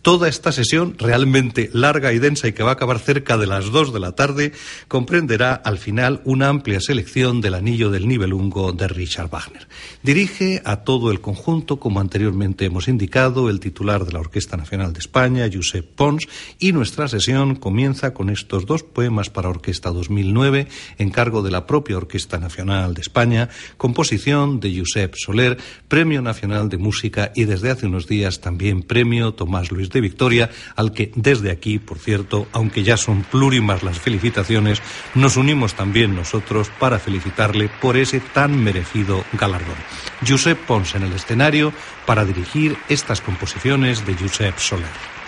Toda esta sesión, realmente larga y densa y que va a acabar cerca de las 2 de la tarde, comprenderá al final una amplia selección del Anillo del Nibelungo de Richard Wagner. Dirige a todo el conjunto, como anteriormente hemos indicado, el titular de la Orquesta Nacional de España, Josep Pons, y nuestra sesión comienza con estos 2 poemas para orquesta 2009, encargo de la propia Orquesta Nacional de España, composición de Josep Soler, Premio Nacional de Música y desde hace unos días también Premio Tomás Luis de Victoria, al que desde aquí, por cierto, aunque ya son plurimas las felicitaciones, nos unimos también nosotros para felicitarle por ese tan merecido galardón. Josep Pons en el escenario para dirigir estas composiciones de Josep Soler.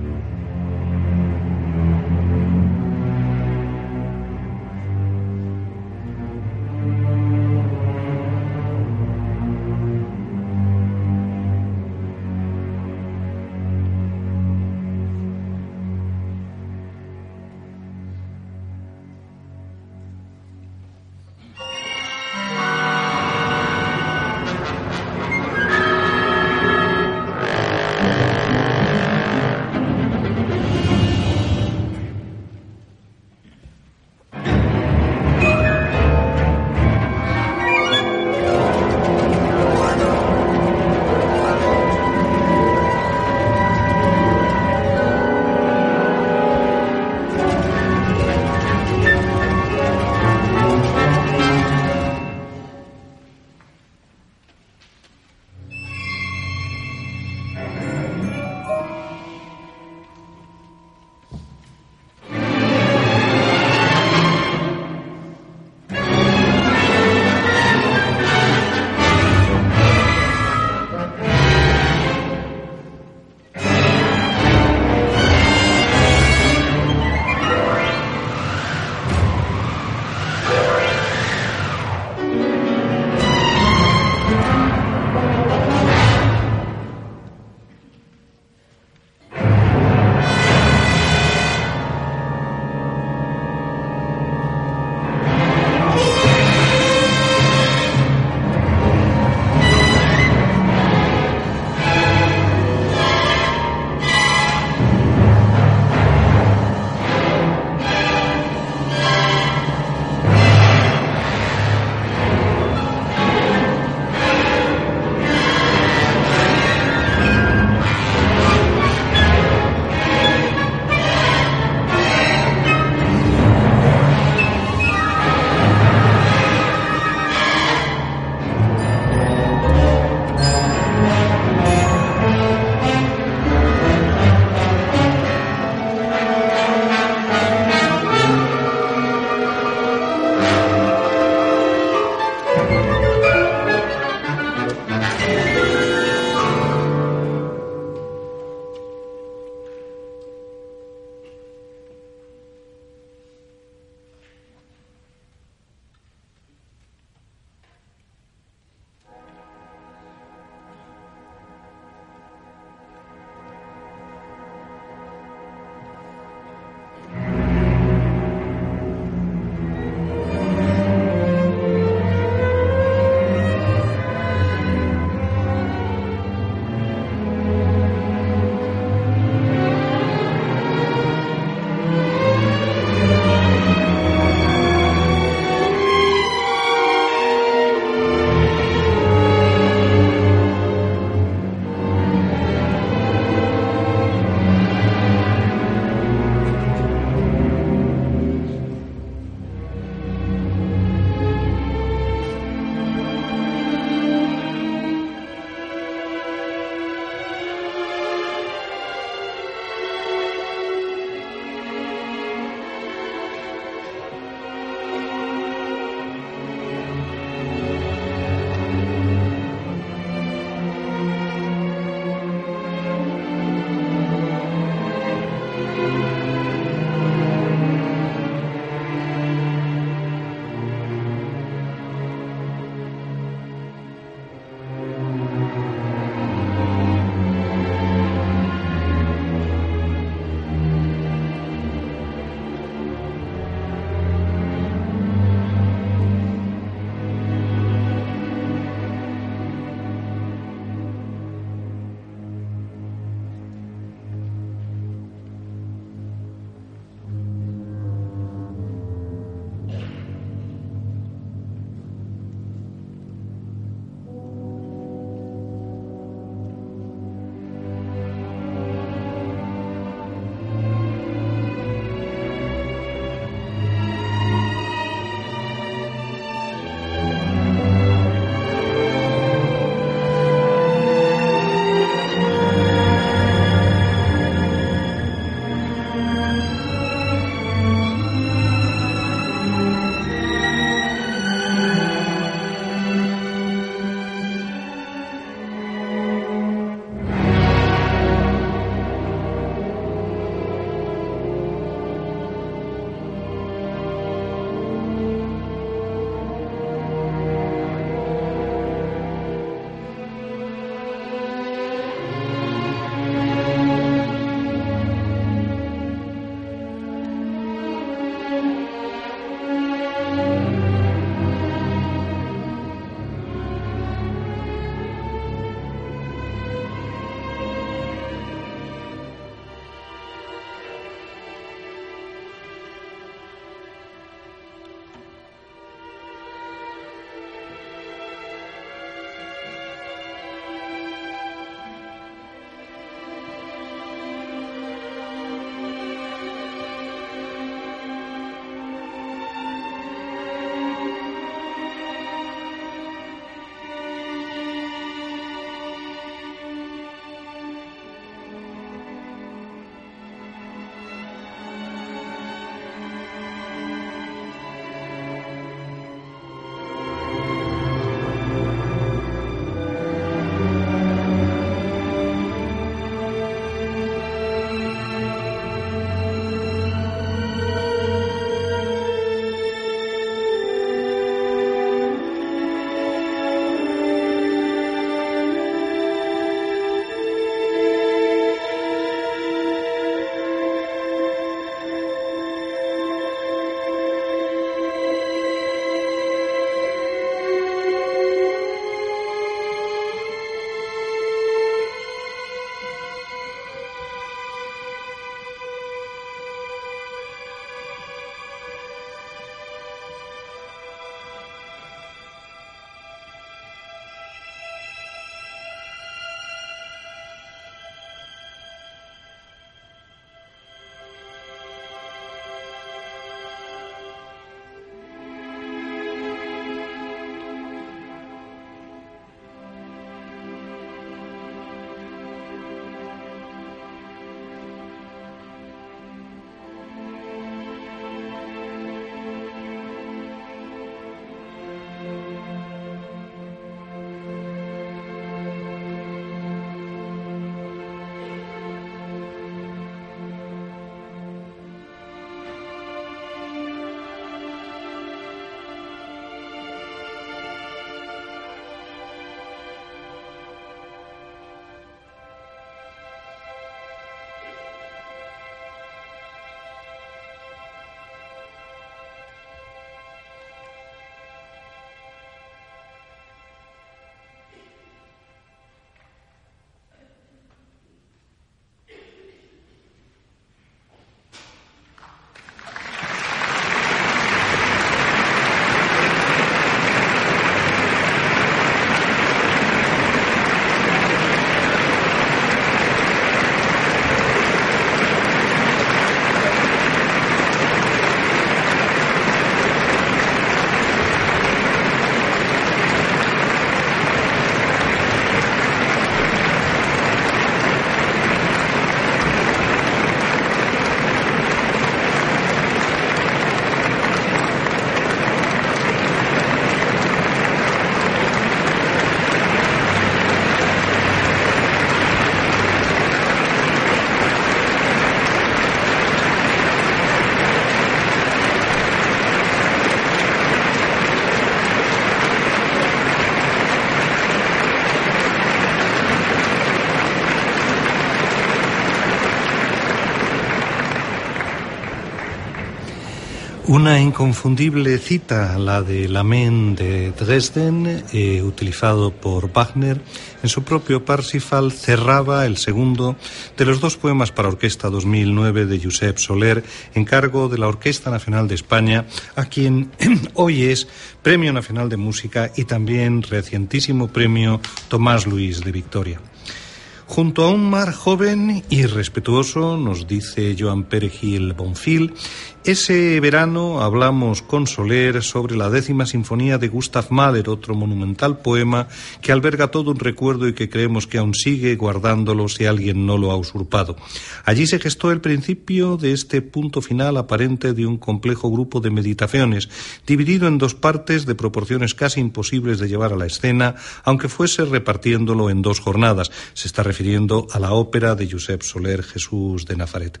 Una inconfundible cita, la de L'Amén de Dresden, utilizado por Wagner. En su propio Parsifal cerraba el segundo de los dos poemas para orquesta 2009 de Josep Soler, encargo de la Orquesta Nacional de España, a quien hoy es Premio Nacional de Música y también recientísimo Premio Tomás Luis de Victoria. Junto a un mar joven y respetuoso, nos dice Joan Peregil Bonfil, ese verano hablamos con Soler sobre la 10ª Sinfonía de Gustav Mahler, otro monumental poema que alberga todo un recuerdo y que creemos que aún sigue guardándolo si alguien no lo ha usurpado. Allí se gestó el principio de este punto final aparente de un complejo grupo de meditaciones, dividido en dos partes de proporciones casi imposibles de llevar a la escena, aunque fuese repartiéndolo en 2 jornadas. Se está refiriendo a la ópera de Josep Soler, Jesús de Nazaret.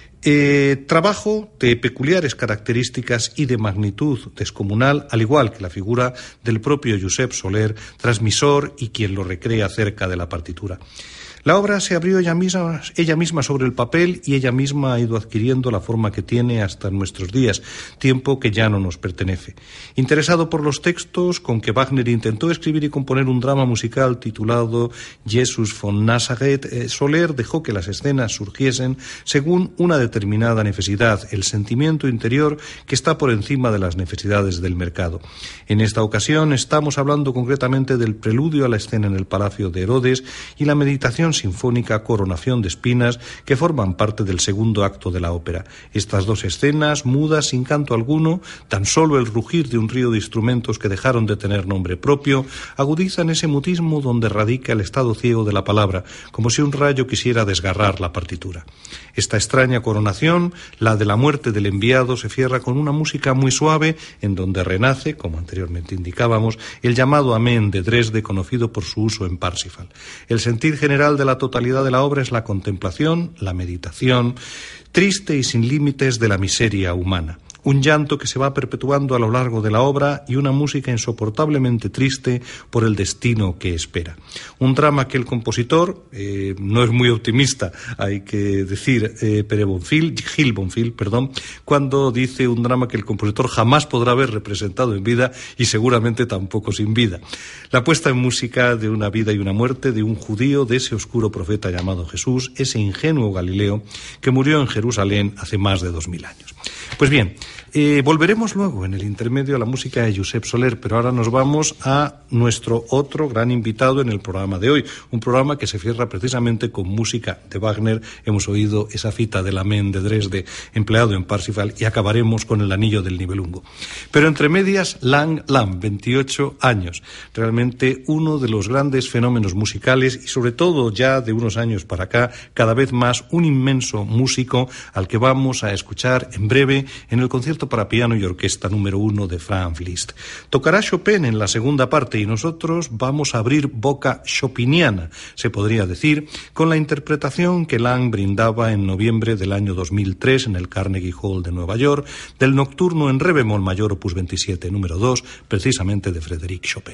Trabajo de peculiares características y de magnitud descomunal, al igual que la figura del propio Josep Soler, transmisor y quien lo recrea cerca de la partitura. La obra se abrió ella misma sobre el papel y ella misma ha ido adquiriendo la forma que tiene hasta nuestros días, tiempo que ya no nos pertenece. Interesado por los textos con que Wagner intentó escribir y componer un drama musical titulado Jesus von Nazareth, Soler dejó que las escenas surgiesen según una determinada necesidad, el sentimiento interior que está por encima de las necesidades del mercado. En esta ocasión estamos hablando concretamente del preludio a la escena en el Palacio de Herodes y la meditación sinfónica Coronación de Espinas, que forman parte del segundo acto de la ópera. Estas 2 escenas, mudas, sin canto alguno, tan solo el rugir de un río de instrumentos que dejaron de tener nombre propio, agudizan ese mutismo donde radica el estado ciego de la palabra, como si un rayo quisiera desgarrar la partitura. Esta extraña coronación, la de la muerte del enviado, se cierra con una música muy suave, en donde renace, como anteriormente indicábamos, el llamado Amén de Dresde, conocido por su uso en Parsifal. El sentir general de la totalidad de la obra es la contemplación, la meditación, triste y sin límites de la miseria humana. Un llanto que se va perpetuando a lo largo de la obra y una música insoportablemente triste por el destino que espera. Un drama que el compositor no es muy optimista, hay que decir, Gil Bonfil, cuando dice un drama que el compositor jamás podrá haber representado en vida y seguramente tampoco sin vida. La puesta en música de una vida y una muerte de un judío, de ese oscuro profeta llamado Jesús, ese ingenuo Galileo que murió en Jerusalén hace más de 2000 años. Pues bien, volveremos luego en el intermedio a la música de Josep Soler, pero ahora nos vamos a nuestro otro gran invitado en el programa de hoy, un programa que se cierra precisamente con música de Wagner. Hemos oído esa cita del Amén de Dresde empleado en Parsifal y acabaremos con el Anillo del Nibelungo. Pero entre medias, Lang Lam, 28 años, realmente uno de los grandes fenómenos musicales y sobre todo ya de unos años para acá, cada vez más un inmenso músico al que vamos a escuchar en breve en el concierto para piano y orquesta número 1 de Franz Liszt. Tocará Chopin en la segunda parte y nosotros vamos a abrir boca chopiniana, se podría decir, con la interpretación que Lang brindaba en noviembre del año 2003 en el Carnegie Hall de Nueva York del nocturno en re bemol mayor opus 27 número 2, precisamente de Frédéric Chopin.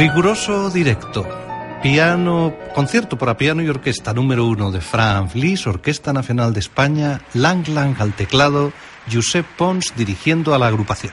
Riguroso directo. Concierto para piano y orquesta número 1 de Franz Liszt, Orquesta Nacional de España, Lang Lang al teclado, Josep Pons dirigiendo a la agrupación.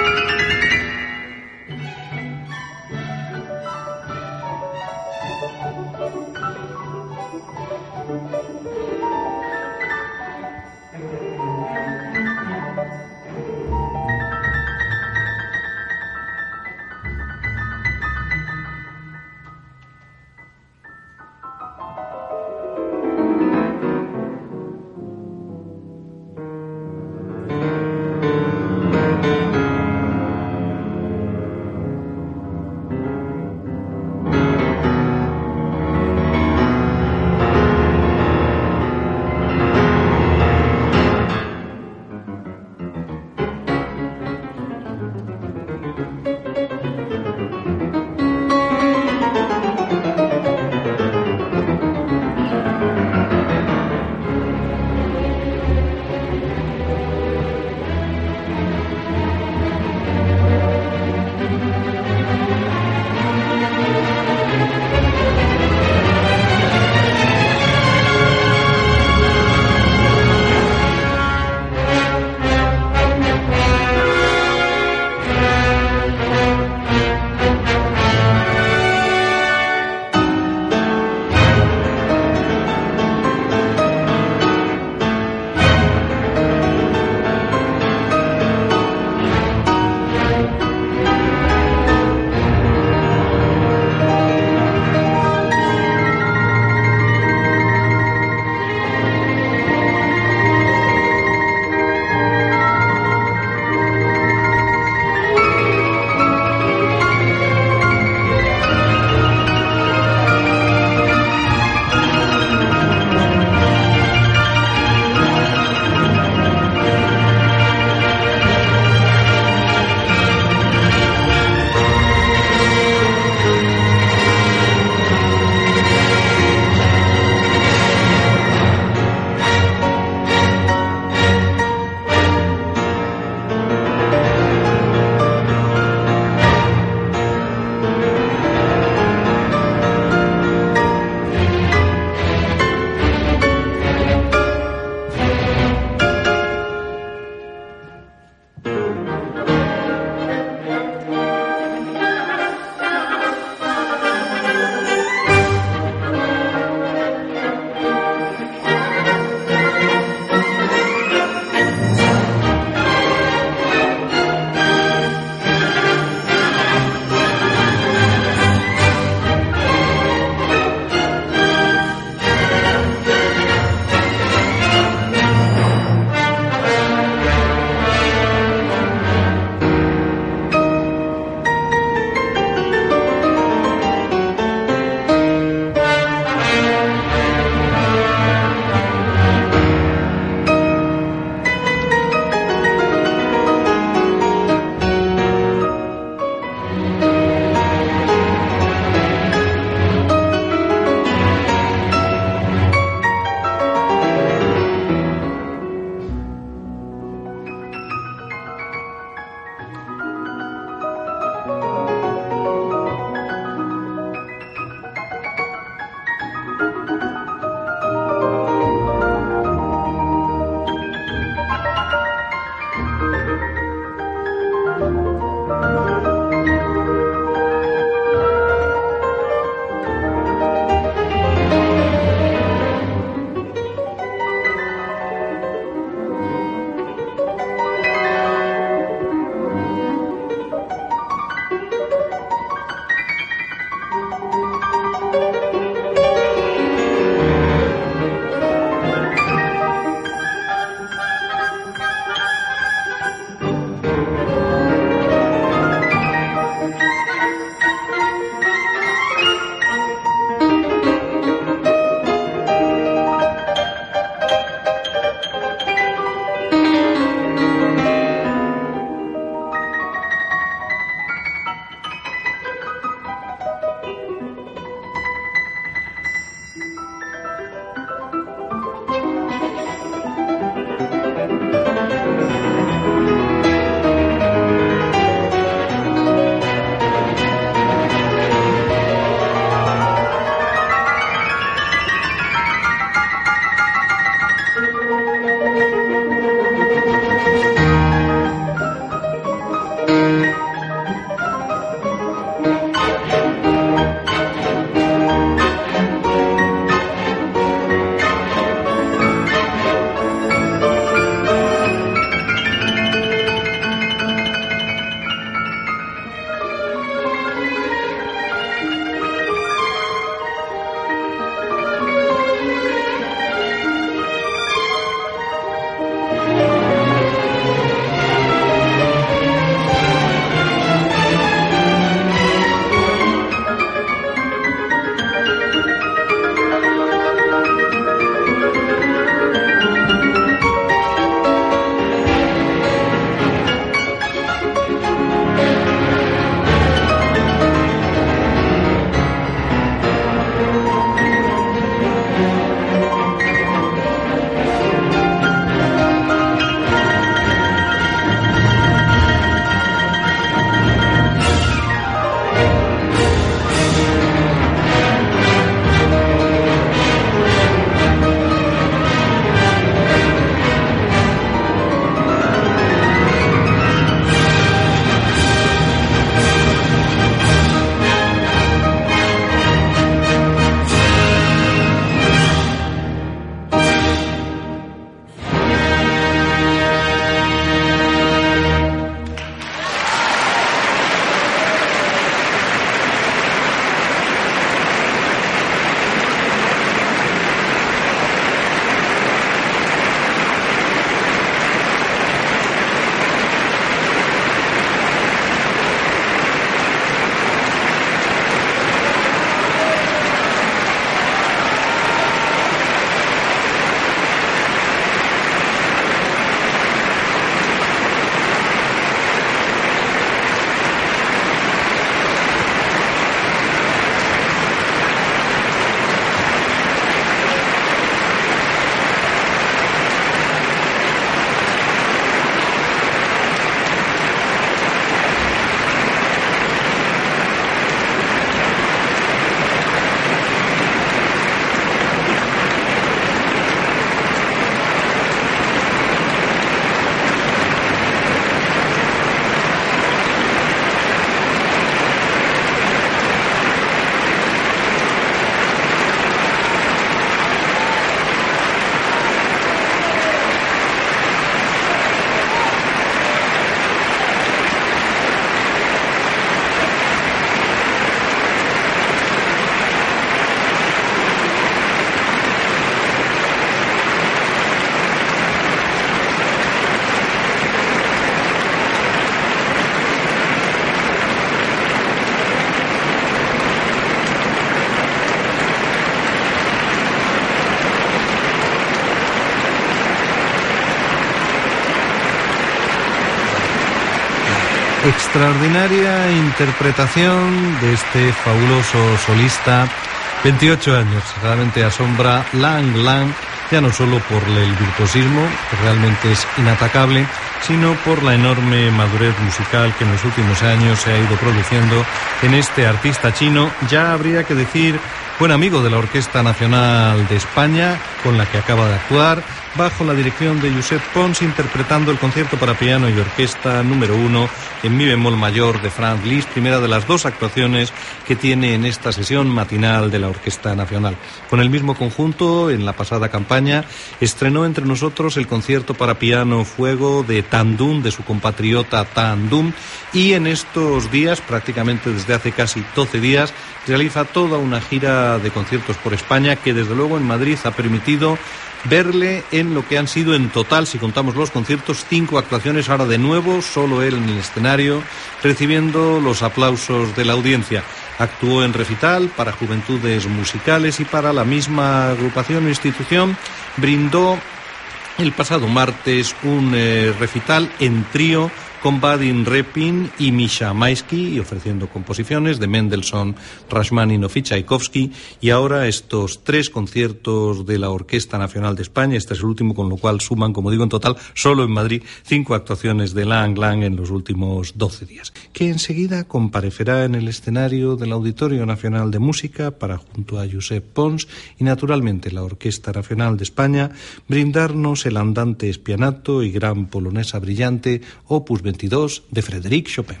Extraordinaria interpretación de este fabuloso solista, 28 años, realmente asombra Lang Lang, ya no solo por el virtuosismo, que realmente es inatacable, sino por la enorme madurez musical que en los últimos años se ha ido produciendo en este artista chino. Ya habría que decir buen amigo de la Orquesta Nacional de España, con la que acaba de actuar, bajo la dirección de Josep Pons, interpretando el concierto para piano y orquesta número 1 en mi bemol mayor de Franz Liszt, primera de las dos actuaciones que tiene en esta sesión matinal de la Orquesta Nacional. Con el mismo conjunto, en la pasada campaña, estrenó entre nosotros el concierto para piano Fuego de Tan Dun, de su compatriota Tan Dun, y en estos días, prácticamente desde hace casi 12 días, realiza toda una gira de conciertos por España que desde luego en Madrid ha permitido verle en lo que han sido en total, si contamos los conciertos, 5 actuaciones, ahora de nuevo, solo él en el escenario, recibiendo los aplausos de la audiencia. Actuó en recital para Juventudes Musicales y para la misma agrupación o institución brindó el pasado martes un recital en trío con Vadim Repin y Misha Maisky, y ofreciendo composiciones de Mendelssohn, Rachmaninoff y Tchaikovsky, y ahora estos 3 conciertos de la Orquesta Nacional de España. Este es el último, con lo cual suman, como digo, en total, solo en Madrid, 5 actuaciones de Lang Lang en los últimos 12 días, que enseguida comparecerá en el escenario del Auditorio Nacional de Música para, junto a Josep Pons y naturalmente la Orquesta Nacional de España, brindarnos el andante spianato y gran polonesa brillante, opus 22 de Frédéric Chopin.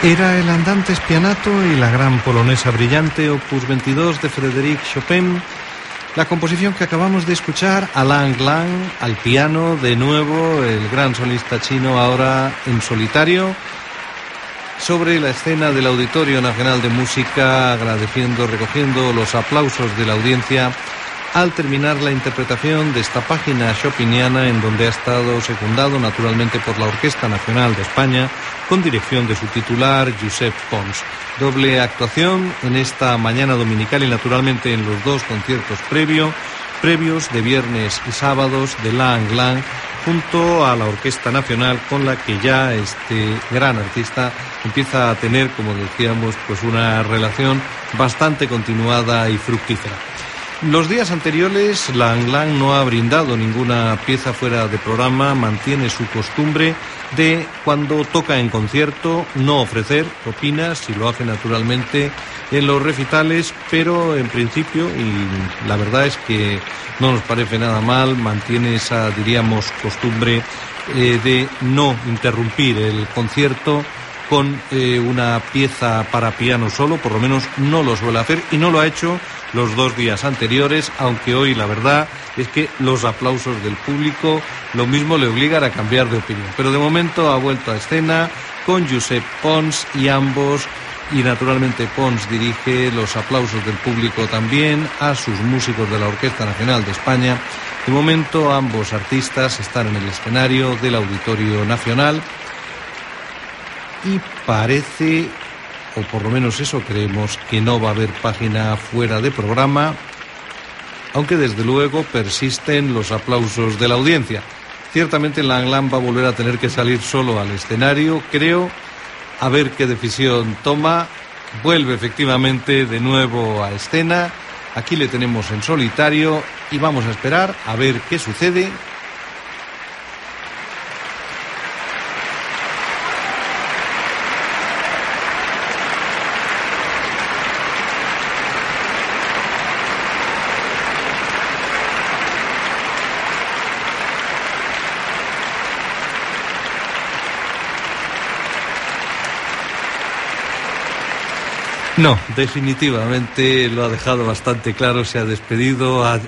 Era el andante spianato y la gran polonesa brillante, opus 22 de Frédéric Chopin. La composición que acabamos de escuchar, Alang Lang, al piano, de nuevo, el gran solista chino ahora en solitario, sobre la escena del Auditorio Nacional de Música, recogiendo los aplausos de la audiencia al terminar la interpretación de esta página chopiniana, en donde ha estado secundado naturalmente por la Orquesta Nacional de España, con dirección de su titular, Josep Pons. Doble actuación en esta mañana dominical y naturalmente en los dos conciertos previos de viernes y sábados de Lang Lang, junto a la Orquesta Nacional, con la que ya este gran artista empieza a tener, como decíamos, pues una relación bastante continuada y fructífera. Los días anteriores, Lang Lang no ha brindado ninguna pieza fuera de programa, mantiene su costumbre de, cuando toca en concierto, no ofrecer propinas, y lo hace naturalmente en los recitales, pero en principio, y la verdad es que no nos parece nada mal, mantiene esa, diríamos, costumbre de no interrumpir el concierto con una pieza para piano solo, por lo menos no lo suele hacer, y no lo ha hecho los dos días anteriores, aunque hoy la verdad es que los aplausos del público lo mismo le obligan a cambiar de opinión. Pero de momento ha vuelto a escena con Josep Pons y naturalmente Pons dirige los aplausos del público también a sus músicos de la Orquesta Nacional de España. De momento ambos artistas están en el escenario del Auditorio Nacional y parece, o por lo menos eso creemos, que no va a haber página fuera de programa, aunque desde luego persisten los aplausos de la audiencia. Ciertamente Lang Lang va a volver a tener que salir solo al escenario, creo, a ver qué decisión toma. Vuelve efectivamente de nuevo a escena, aquí le tenemos en solitario y vamos a esperar a ver qué sucede. No, definitivamente lo ha dejado bastante claro, se ha despedido, ha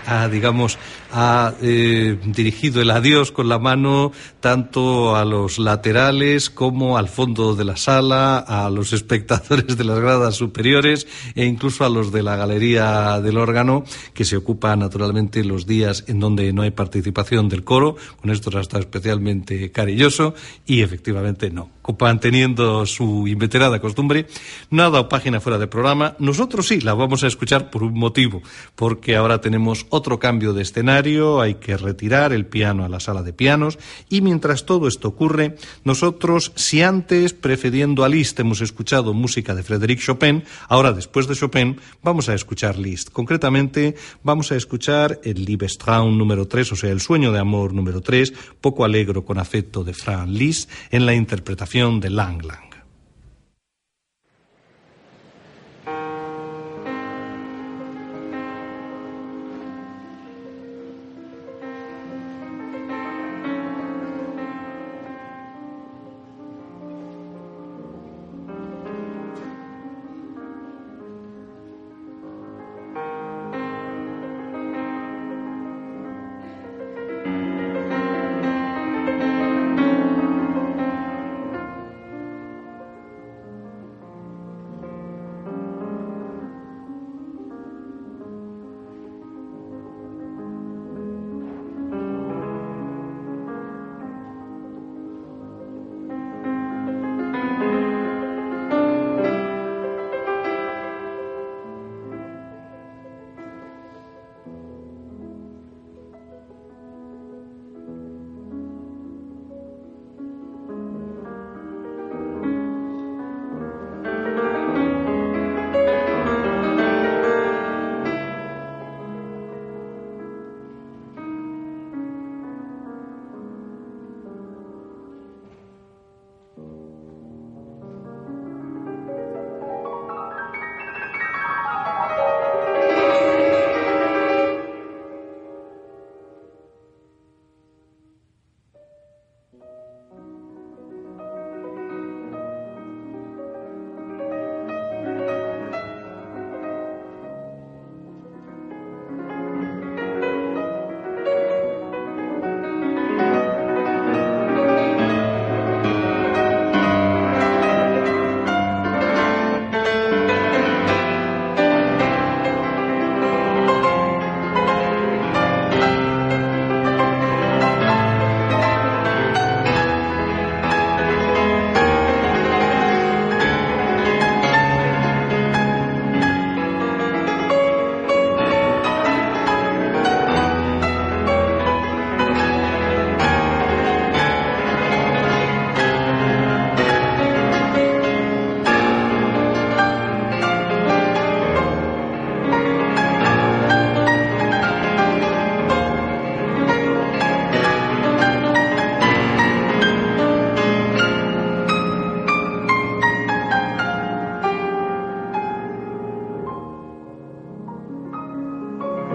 dirigido el adiós con la mano tanto a los laterales como al fondo de la sala, a los espectadores de las gradas superiores e incluso a los de la galería del órgano, que se ocupa naturalmente los días en donde no hay participación del coro. Con esto ha estado especialmente cariñoso y efectivamente no, manteniendo su inveterada costumbre, no ha dado página fuera de programa. Nosotros sí la vamos a escuchar por un motivo, porque ahora tenemos otro cambio de escenario, hay que retirar el piano a la sala de pianos, y mientras todo esto ocurre, nosotros, si antes, precediendo a Liszt, hemos escuchado música de Frédéric Chopin, ahora después de Chopin vamos a escuchar Liszt. Concretamente vamos a escuchar el Liebestraum número 3, o sea, el Sueño de Amor número 3, Poco alegro con afecto, de Franz Liszt, en la interpretación de Lang Lang.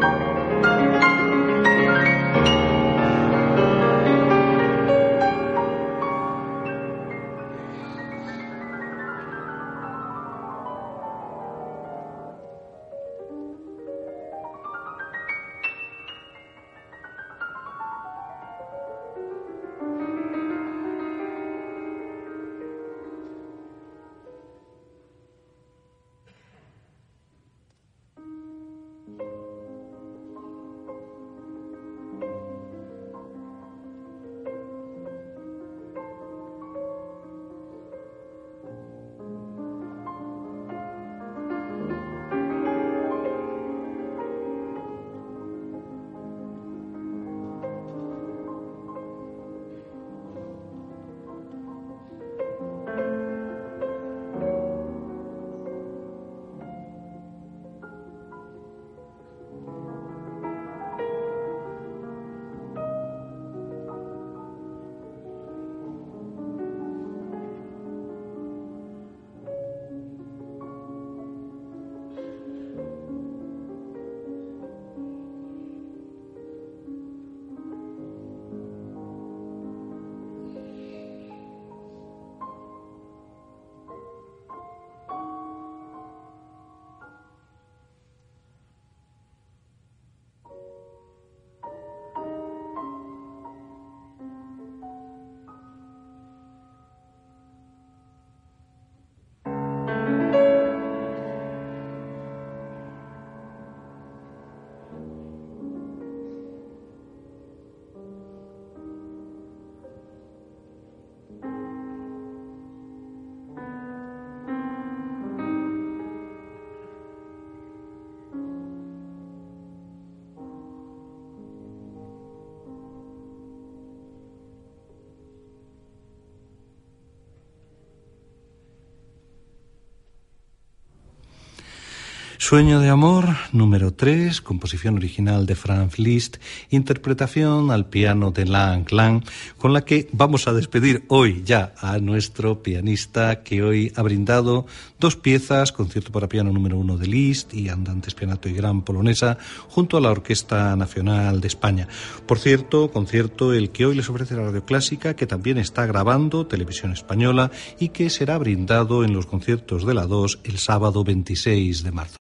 Sueño de amor, número 3, composición original de Franz Liszt, interpretación al piano de Lang Lang, con la que vamos a despedir hoy ya a nuestro pianista que hoy ha brindado 2 piezas, concierto para piano número 1 de Liszt y Andantes Pianato y Gran Polonesa, junto a la Orquesta Nacional de España. Por cierto, concierto el que hoy les ofrece la Radio Clásica, que también está grabando Televisión Española y que será brindado en los conciertos de la 2 el sábado 26 de marzo.